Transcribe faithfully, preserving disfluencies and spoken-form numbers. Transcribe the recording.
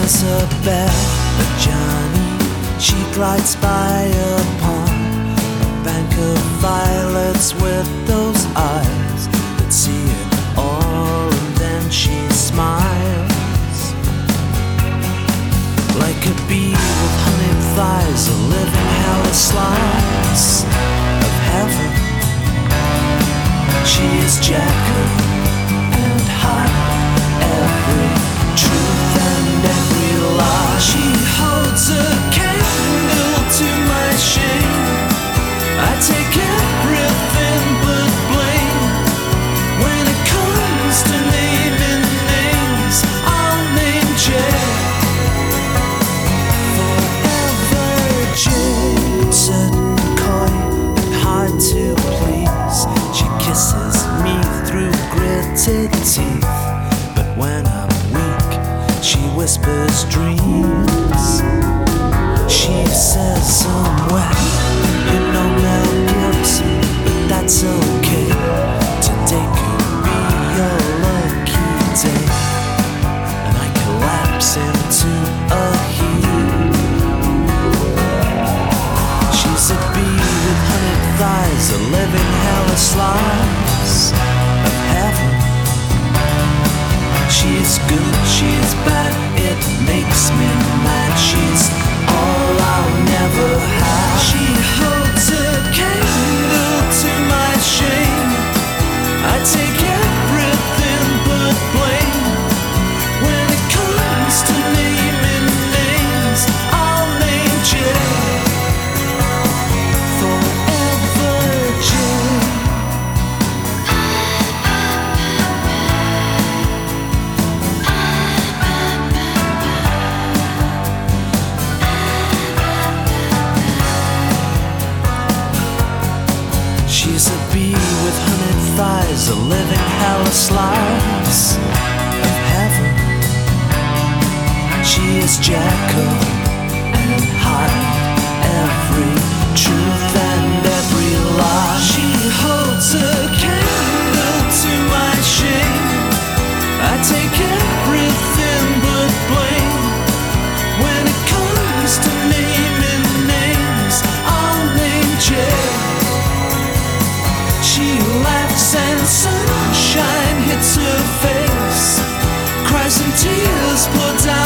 Isabel, Johnny, she glides by upon a bank of violets with those eyes that see it all, and then she smiles like a bee with honeyed thighs, a living hell slice of heaven. She is Jekyll and Hyde, every truth and every lie. She holds a candle to my shame. I take everything but blame. When it comes to naming names, I'll name Jay. Forever Jay, certain coy and hard to please. She kisses me through gritted teeth, but when I'm weak, she whispers dreams. She says somewhere, you know Mel Gibson, but that's okay. Today could be your lucky day, and I collapse into a heap. She's a bee with honeyed thighs, a living hell slice of heaven. She's good, she's bad, it makes me mad. She's all I'll never have. She holds a candle to my shame. I take everything but blame. When it comes to naming names, I'll name Jay. Forever Jay. She's a bee with honeyed thighs, a living hell slice of heaven. She is Jekyll and Hyde, every truth and every lie. She holds a candle to my shame. I take everything but blame. When it comes to naming names, I'll name Jay. She laughs and sunshine hits her face, cries and tears pour down